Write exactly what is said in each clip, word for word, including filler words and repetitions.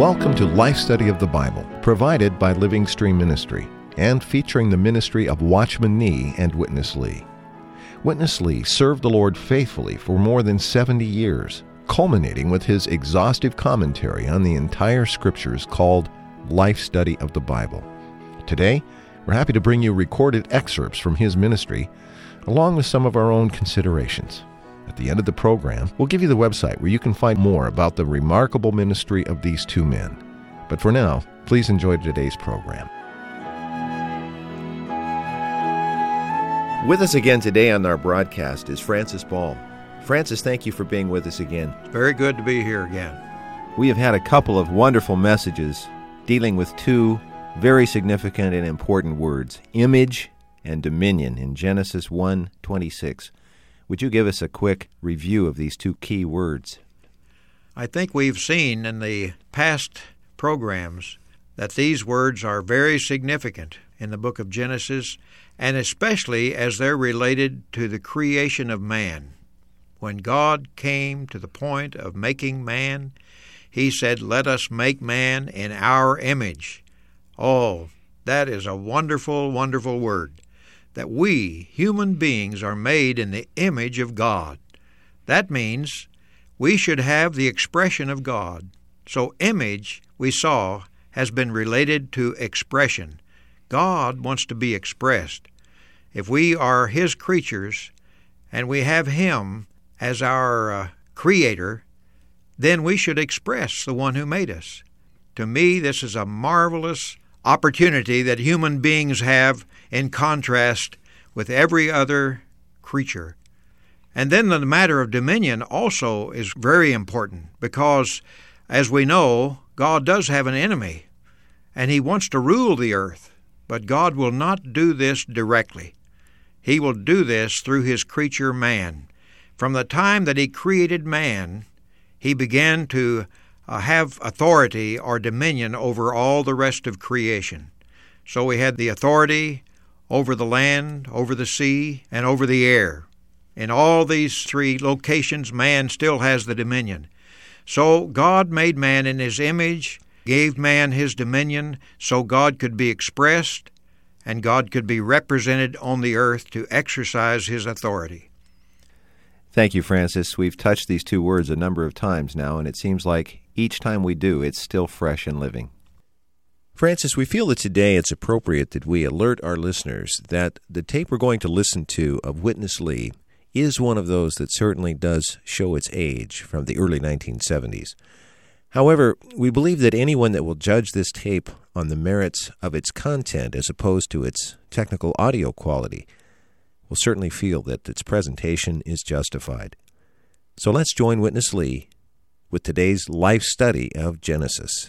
Welcome to Life Study of the Bible, provided by Living Stream Ministry, and featuring the ministry of Watchman Nee and Witness Lee. Witness Lee served the Lord faithfully for more than seventy years, culminating with his exhaustive commentary on the entire Scriptures called Life Study of the Bible. Today, we're happy to bring you recorded excerpts from his ministry, along with some of our own considerations. At the end of the program, we'll give you the website where you can find more about the remarkable ministry of these two men. But for now, please enjoy today's program. With us again today on our broadcast is Francis Ball. Francis, thank you for being with us again. Very good to be here again. We have had a couple of wonderful messages dealing with two very significant and important words, image and dominion, in Genesis one twenty-six. Would you give us a quick review of these two key words? I think we've seen in the past programs that these words are very significant in the book of Genesis, and especially as they're related to the creation of man. When God came to the point of making man, he said, "Let us make man in our image." Oh, that is a wonderful, wonderful word. That we, human beings, are made in the image of God. That means we should have the expression of God. So image, we saw, has been related to expression. God wants to be expressed. If we are His creatures and we have Him as our uh, Creator, then we should express the one who made us. To me, this is a marvelous opportunity that human beings have in contrast with every other creature. And then the matter of dominion also is very important because, as we know, God does have an enemy, and He wants to rule the earth, but God will not do this directly. He will do this through His creature man. From the time that He created man, He began to uh, have authority or dominion over all the rest of creation. So we had the authority over the land, over the sea, and over the air. In all these three locations, man still has the dominion. So God made man in His image, gave man His dominion, so God could be expressed and God could be represented on the earth to exercise His authority. Thank you, Francis. We've touched these two words a number of times now, and it seems like each time we do, it's still fresh and living. Francis, we feel that today it's appropriate that we alert our listeners that the tape we're going to listen to of Witness Lee is one of those that certainly does show its age, from the early nineteen seventies. However, we believe that anyone that will judge this tape on the merits of its content as opposed to its technical audio quality will certainly feel that its presentation is justified. So let's join Witness Lee with today's life study of Genesis.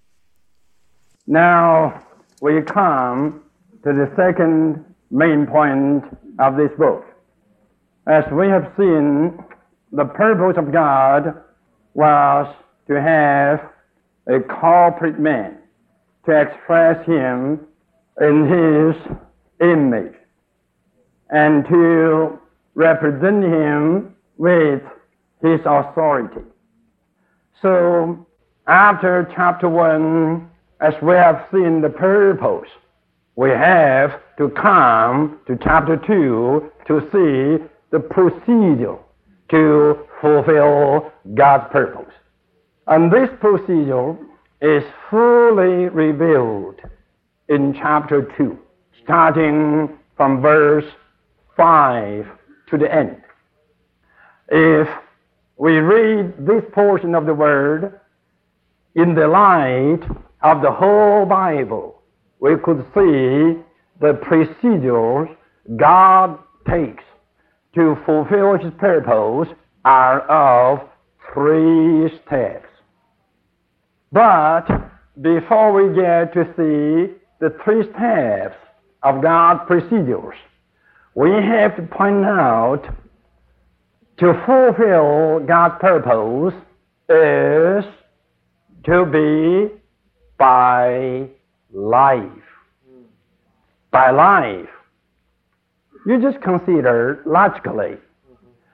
Now we come to the second main point of this book. As we have seen, the purpose of God was to have a corporate man, to express Him in His image, and to represent Him with His authority. So, after chapter one, as we have seen the purpose, we have to come to chapter two to see the procedure to fulfill God's purpose. And this procedure is fully revealed in chapter two, starting from verse five to the end. If we read this portion of the Word in the light of the whole Bible, we could see the procedures God takes to fulfill His purpose are of three steps. But before we get to see the three steps of God's procedures, we have to point out to fulfill God's purpose is to be by life. By life. You just consider logically,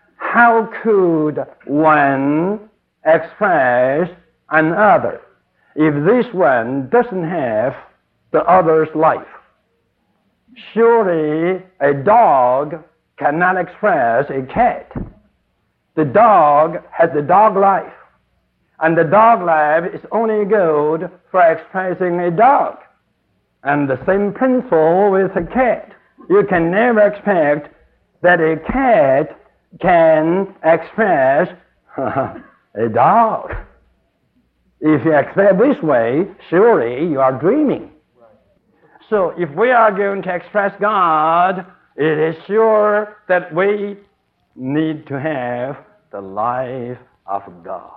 how could one express another if this one doesn't have the other's life. Surely a dog cannot express a cat. The dog has the dog life, and the dog life is only good for expressing a dog. And the same principle with a cat. You can never expect that a cat can express a dog. If you expect this way, surely you are dreaming. So if we are going to express God, it is sure that we need to have the life of God.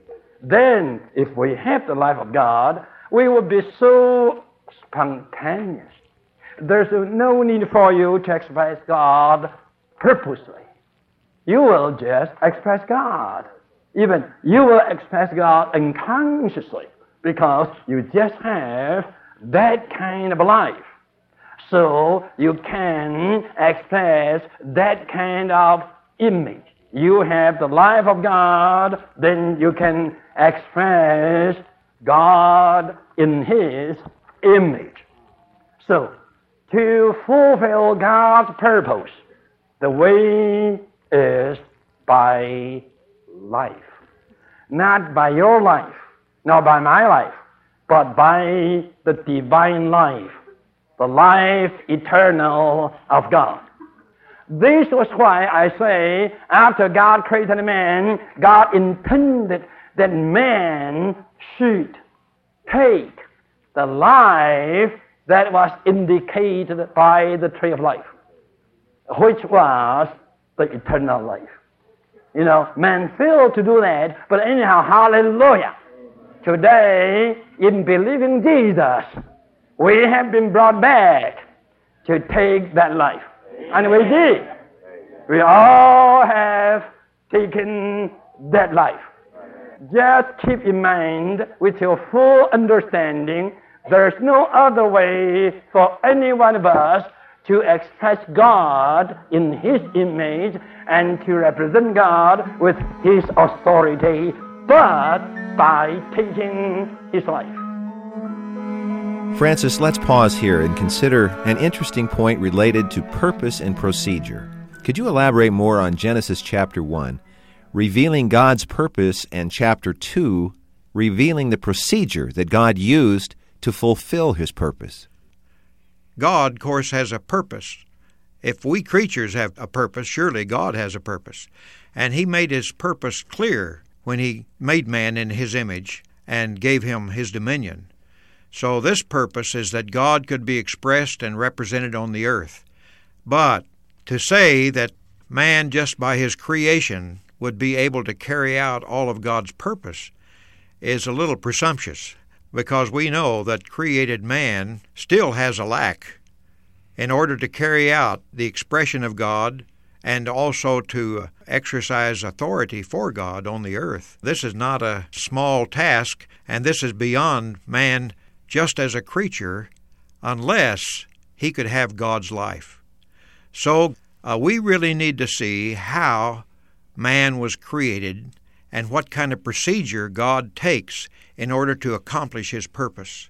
Then, if we have the life of God, we will be so spontaneous. There's no need for you to express God purposely. You will just express God. Even you will express God unconsciously because you just have that kind of life. So you can express that kind of image. You have the life of God, then you can express God in His image. So, to fulfill God's purpose, the way is by life. Not by your life, not by my life, but by the divine life, the life eternal of God. This was why I say, after God created man, God intended that man should take the life that was indicated by the tree of life, which was the eternal life. You know, man failed to do that, but anyhow, hallelujah. Today, in believing Jesus, we have been brought back to take that life. And we did. We all have taken that life. Just keep in mind, with your full understanding, there's no other way for any one of us to express God in His image and to represent God with His authority, but by taking His life. Francis, let's pause here and consider an interesting point related to purpose and procedure. Could you elaborate more on Genesis chapter one, revealing God's purpose, and chapter two, revealing the procedure that God used to fulfill His purpose? God, of course, has a purpose. If we creatures have a purpose, surely God has a purpose. And He made His purpose clear when He made man in His image and gave him His dominion. So this purpose is that God could be expressed and represented on the earth. But to say that man, just by his creation, would be able to carry out all of God's purpose is a little presumptuous, because we know that created man still has a lack. In order to carry out the expression of God and also to exercise authority for God on the earth, this is not a small task, and this is beyond man just as a creature, unless he could have God's life. So uh, we really need to see how man was created and what kind of procedure God takes in order to accomplish His purpose.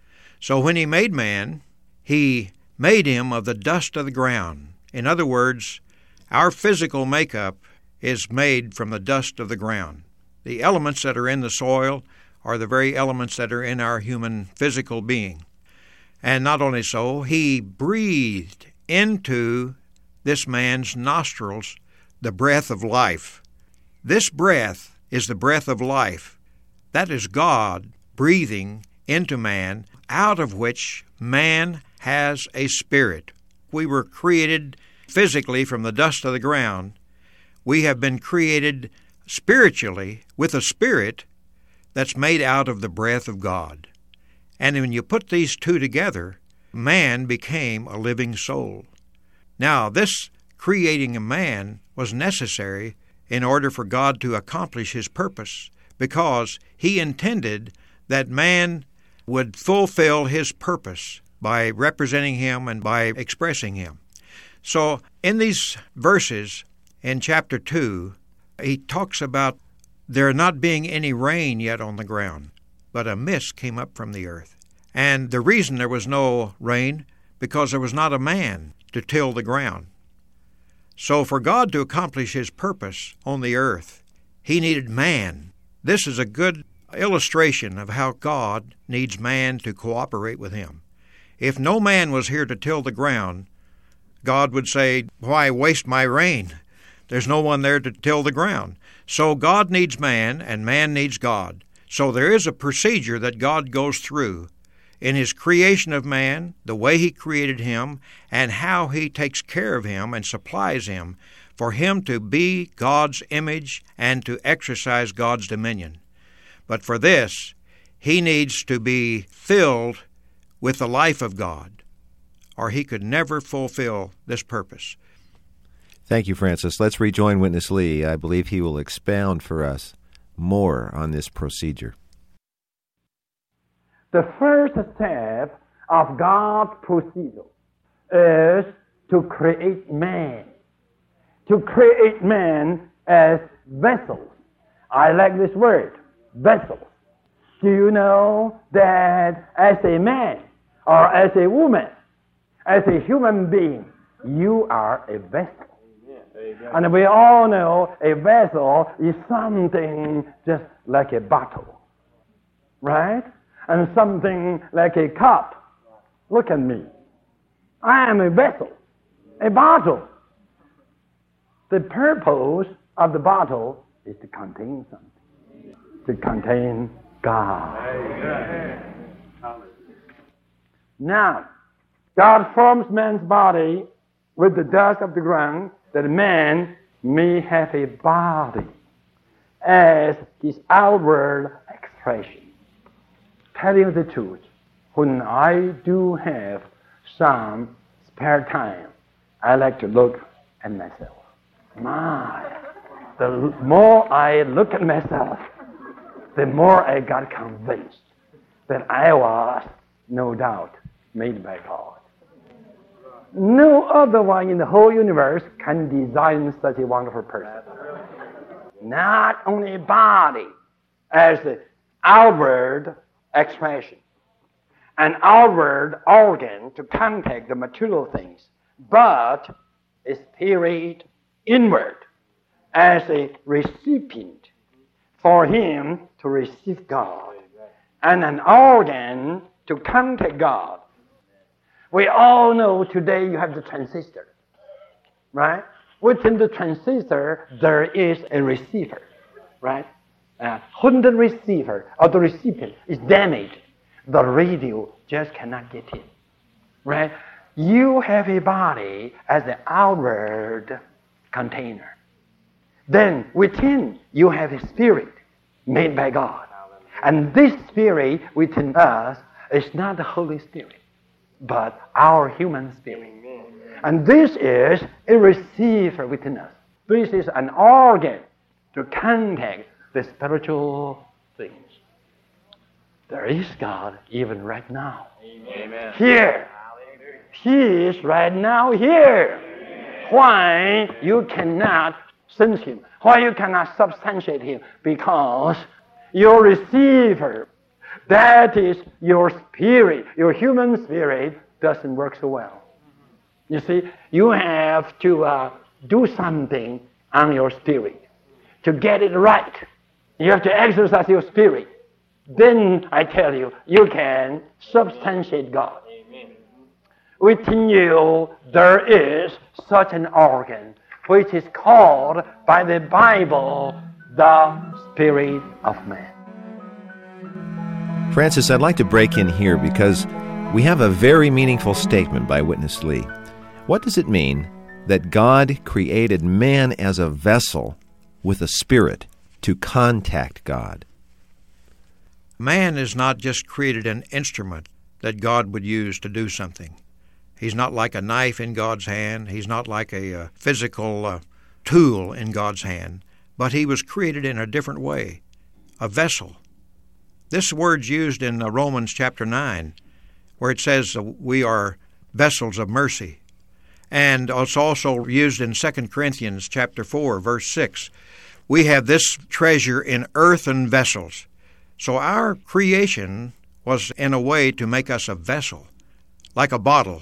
So when He made man, He made him of the dust of the ground. In other words, our physical makeup is made from the dust of the ground. The elements that are in the soil are the very elements that are in our human physical being. And not only so, He breathed into this man's nostrils the breath of life. This breath is the breath of life. That is God breathing into man, out of which man has a spirit. We were created physically from the dust of the ground. We have been created spiritually with a spirit that's made out of the breath of God. And when you put these two together, man became a living soul. Now, this creating a man was necessary in order for God to accomplish His purpose, because He intended that man would fulfill His purpose by representing Him and by expressing Him. So, in these verses, in chapter two, he talks about there not being any rain yet on the ground. but a mist came up from the earth. And the reason there was no rain, because there was not a man to till the ground. So for God to accomplish His purpose on the earth, He needed man. This is a good illustration of how God needs man to cooperate with Him. If no man was here to till the ground, God would say, why waste my rain? There's no one there to till the ground. So God needs man, and man needs God. So there is a procedure that God goes through in His creation of man, the way He created him, and how He takes care of him and supplies him for him to be God's image and to exercise God's dominion. But for this, he needs to be filled with the life of God, or he could never fulfill this purpose. Thank you, Francis. Let's rejoin Witness Lee. I believe he will expound for us more on this procedure. The first step of God's procedure is to create man. To create man as vessels. I like this word, vessels. Do you know that as a man or as a woman, as a human being, you are a vessel? And we all know a vessel is something just like a bottle, right? And something like a cup. Look at me. I am a vessel, a bottle. The purpose of the bottle is to contain something, to contain God. Now, God forms man's body with the dust of the ground, that man may have a body as his outward expression. Tell you the truth, when I do have some spare time, I like to look at myself. My, the more I look at myself, the more I got convinced that I was, no doubt, made by God. No other one in the whole universe can design such a wonderful person. Not only body as the outward expression, an outward organ to contact the material things, but a spirit inward as a recipient for him to receive God, and an organ to contact God. We all know today you have the transistor, right? Within the transistor, there is a receiver, right? Uh, when the receiver or the recipient is damaged, the radio just cannot get in, right? You have a body as the outward container. Then within you have a spirit made by God. And this spirit within us is not the Holy Spirit, but our human spirit. And this is a receiver within us. This is an organ to contact the spiritual things. There is God even right now. Amen. Here. He is right now here. Why you cannot sense Him? Why you cannot substantiate Him? Because your receiver, that is your spirit, your human spirit, doesn't work so well. You see, you have to uh, do something on your spirit to get it right. You have to exercise your spirit. Then, I tell you, you can substantiate God. Amen. Within you, there is such an organ, which is called by the Bible the Spirit of Man. Francis, I'd like to break in here because we have a very meaningful statement by Witness Lee. What does it mean that God created man as a vessel with a spirit to contact God? Man is not just created an instrument that God would use to do something. He's not like a knife in God's hand. He's not like a uh, physical uh, tool in God's hand. But he was created in a different way, a vessel. This word's used in uh, Romans chapter nine, where it says uh, we are vessels of mercy. And it's also used in Second Corinthians chapter four, verse six. We have this treasure in earthen vessels, So our creation was in a way to make us a vessel, like a bottle,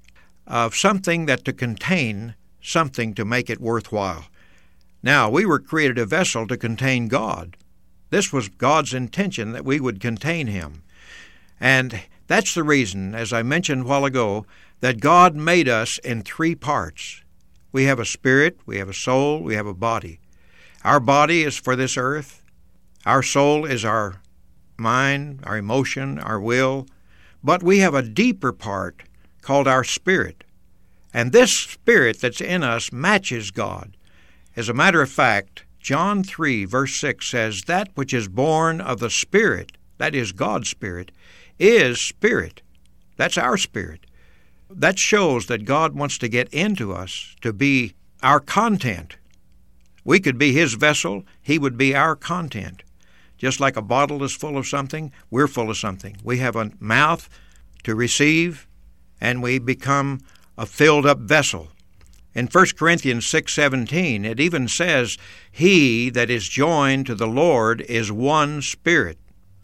of something that to contain something to make it worthwhile. Now, we were created a vessel to contain God. This was God's intention, that we would contain Him. And that's the reason, as I mentioned a while ago, that God made us in three parts. We have a spirit, we have a soul, we have a body. Our body is for this earth. Our soul is our mind, our emotion, our will. But we have a deeper part called our spirit. And this spirit that's in us matches God. As a matter of fact, John three, verse six says, "That which is born of the Spirit," that is God's Spirit, "is spirit." That's our spirit. That shows that God wants to get into us to be our content. We could be His vessel, He would be our content. Just like a bottle is full of something, we're full of something. We have a mouth to receive, and we become a filled-up vessel. In First Corinthians six seventeen, it even says, "He that is joined to the Lord is one spirit."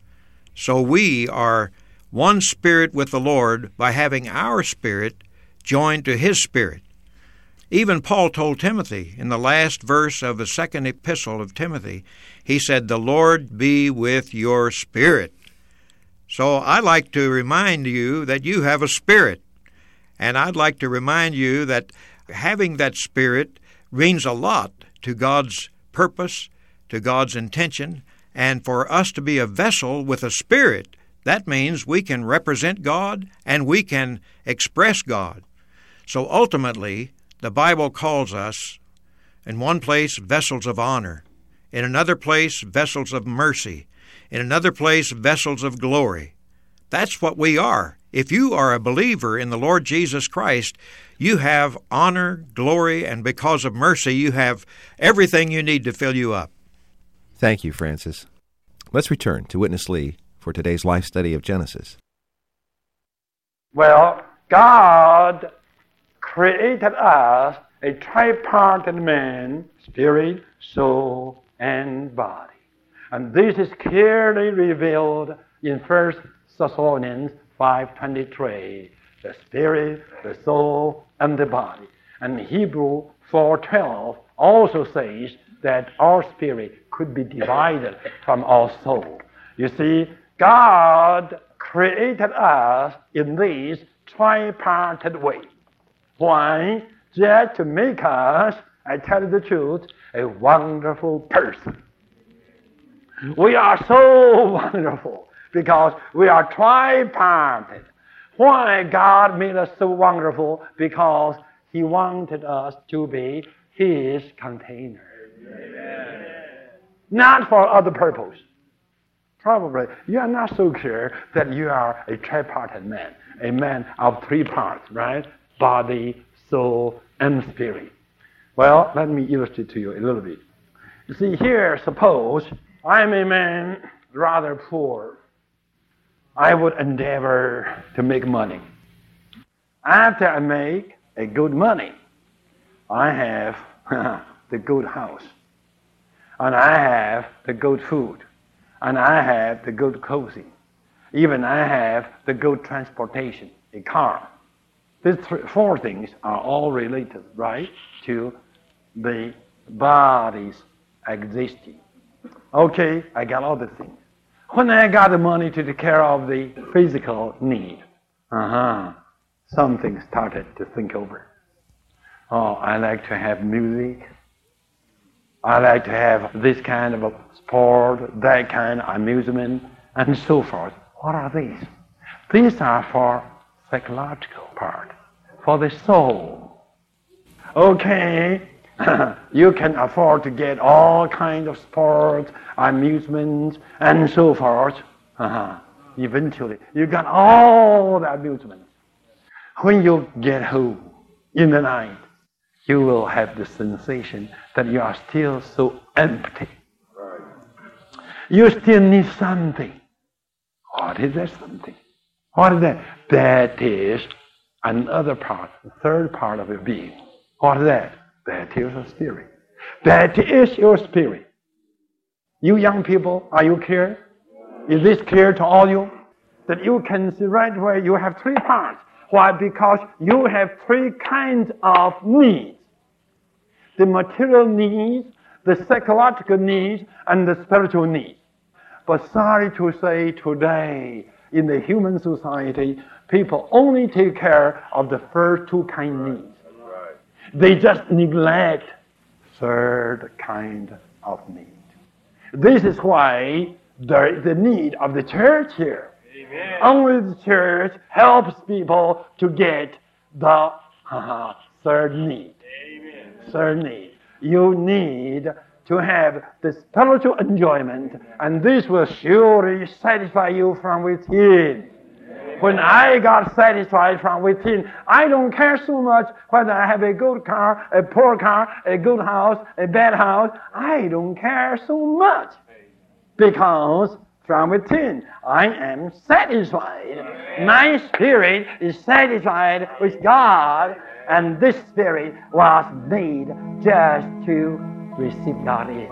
So we are one spirit with the Lord by having our spirit joined to His Spirit. Even Paul told Timothy in the last verse of the second epistle of Timothy, he said, "The Lord be with your spirit." So I like to remind you that you have a spirit. And I'd like to remind you that having that spirit means a lot to God's purpose, to God's intention, and for us to be a vessel with a spirit, that means we can represent God and we can express God. So ultimately, the Bible calls us, in one place, vessels of honor, in another place, vessels of mercy, in another place, vessels of glory. That's what we are. If you are a believer in the Lord Jesus Christ, you have honor, glory, and because of mercy, you have everything you need to fill you up. Thank you, Francis. Let's return to Witness Lee for today's life study of Genesis. Well, God created us a tripartite man, spirit, soul, and body. And this is clearly revealed in First Thessalonians five twenty-three, the spirit, the soul, and the body. And Hebrew four twelve also says that our spirit could be divided from our soul. You see, God created us in this tripartite way. Why? Just to make us, I tell you the truth, a wonderful person. We are so wonderful because we are tripartite. Why God made us so wonderful? Because He wanted us to be His container. Amen. Not for other purpose. Probably you are not so clear that you are a tripartite man, a man of three parts, right? Body, soul, and spirit. Well, let me illustrate to you a little bit. You see here, suppose I'm a man rather poor. I would endeavor to make money. After I make a good money, I have the good house, and I have the good food, and I have the good clothing. Even I have the good transportation, a car. These three, four things are all related, right, to the body's existing. Okay, I got all the things. When I got the money to take care of the physical need, uh-huh, something started to think over. Oh, I like to have music. I like to have this kind of a sport, that kind of amusement, and so forth. What are these? These are for psychological part, for the soul. Okay, you can afford to get all kinds of sports, amusements, and so forth. Uh-huh. Eventually, you got all the amusements. When you get home in the night, you will have the sensation that you are still so empty. Right. You still need something. What is that something? What is that? That is another part, the third part of your being. What is that? That is your spirit. That is your spirit. You young people, are you clear? Is this clear to all you? That you can see right away you have three parts. Why? Because you have three kinds of needs. The material needs, the psychological needs, and the spiritual needs. But sorry to say today, in the human society, people only take care of the first two kind of needs. They just neglect third kind of need. This is why there is the need of the church here. Amen. Only the church helps people to get the uh, third need. Amen. Third need. You need to have the spiritual enjoyment, and this will surely satisfy you from within. Amen. When I got satisfied from within, I don't care so much whether I have a good car, a poor car, a good house, a bad house. I don't care so much, because from within I am satisfied. Amen. My spirit is satisfied with God, and this spirit was made just to receive God in.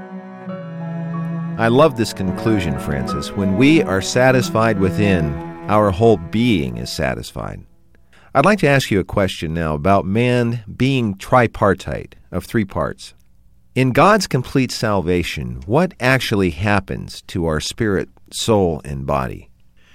I love this conclusion, Francis. When we are satisfied within, our whole being is satisfied. I'd like to ask you a question now about man being tripartite, of three parts. In God's complete salvation, what actually happens to our spirit, soul, and body?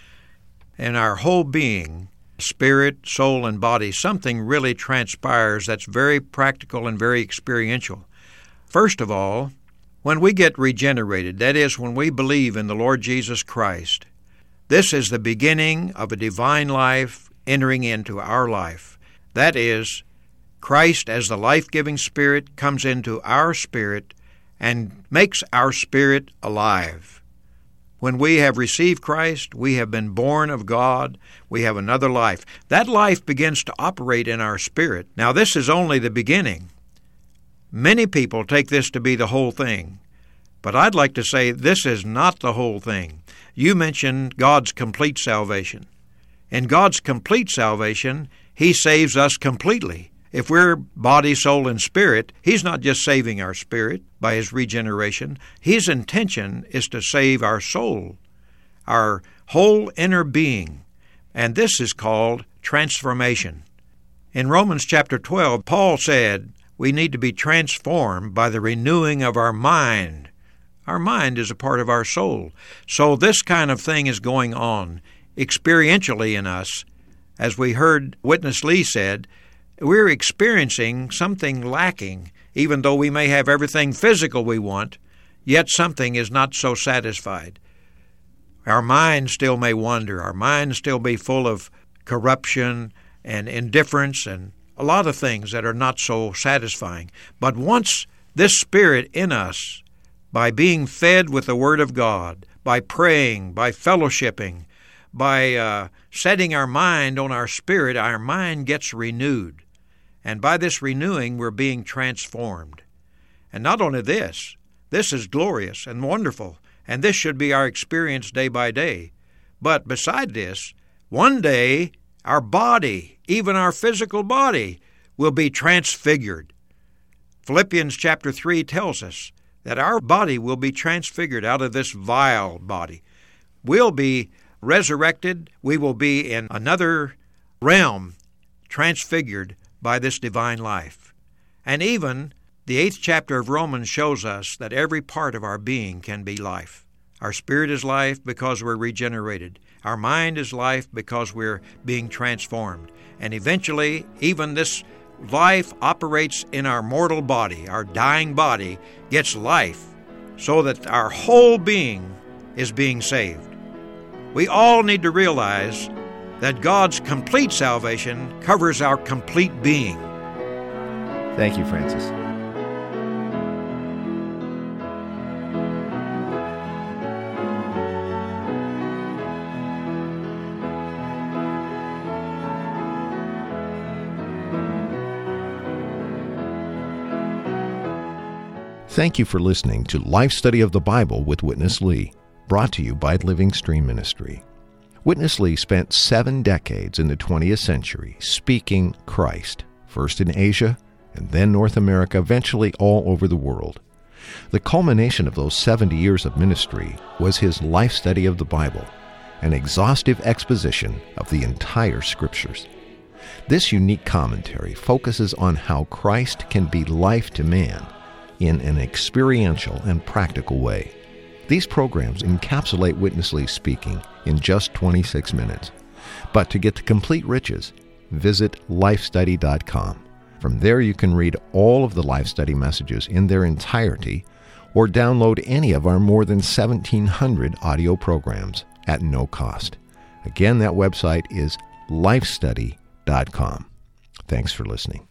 In our whole being, spirit, soul, and body, something really transpires that's very practical and very experiential. First of all, when we get regenerated, that is, when we believe in the Lord Jesus Christ, this is the beginning of a divine life entering into our life. That is, Christ as the life-giving Spirit comes into our spirit and makes our spirit alive. When we have received Christ, we have been born of God, we have another life. That life begins to operate in our spirit. Now, this is only the beginning. Many people take this to be the whole thing, but I'd like to say this is not the whole thing. You mentioned God's complete salvation. In God's complete salvation, He saves us completely. If we're body, soul, and spirit, He's not just saving our spirit by His regeneration. His intention is to save our soul, our whole inner being, and this is called transformation. In Romans chapter twelve, Paul said we need to be transformed by the renewing of our mind. Our mind is a part of our soul. So this kind of thing is going on experientially in us. As we heard Witness Lee said, we're experiencing something lacking. Even though we may have everything physical we want, yet something is not so satisfied. Our mind still may wander. Our mind still be full of corruption and indifference and a lot of things that are not so satisfying. But once this Spirit in us, by being fed with the Word of God, by praying, by fellowshipping, by uh, setting our mind on our spirit, our mind gets renewed. And by this renewing, we're being transformed. And not only this, this is glorious and wonderful, and this should be our experience day by day. But beside this, one day, our body, even our physical body, will be transfigured. Philippians chapter three tells us that our body will be transfigured out of this vile body. We'll be resurrected. We will be in another realm, transfigured by this divine life. And even the eighth chapter of Romans shows us that every part of our being can be life. Our spirit is life because we're regenerated. Our mind is life because we're being transformed. And eventually, even this life operates in our mortal body. Our dying body gets life so that our whole being is being saved. We all need to realize that God's complete salvation covers our complete being. Thank you, Francis. Thank you for listening to Life Study of the Bible with Witness Lee, brought to you by Living Stream Ministry. Witness Lee spent seven decades in the twentieth century speaking Christ, first in Asia and then North America, eventually all over the world. The culmination of those seventy years of ministry was his life study of the Bible, an exhaustive exposition of the entire Scriptures. This unique commentary focuses on how Christ can be life to man in an experiential and practical way. These programs encapsulate Witness Lee speaking in just twenty-six minutes. But to get the complete riches, visit life study dot com. From there you can read all of the Life Study messages in their entirety or download any of our more than seventeen hundred audio programs at no cost. Again, that website is life study dot com. Thanks for listening.